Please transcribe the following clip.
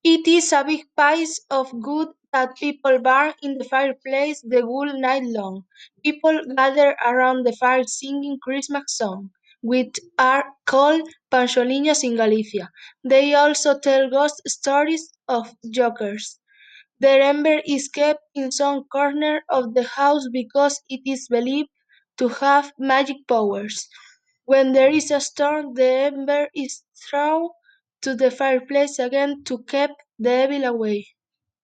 It is a big piece of wood that people burn in the fireplace the whole night long. People gather around the fire singing Christmas songs, which are called pancholinas in Galicia. They also tell ghost stories of jokers. The ember is kept in some corner of the house because it is believed to have magic powers. When there is a storm, the ember is thrown to the fireplace again to keep the evil away.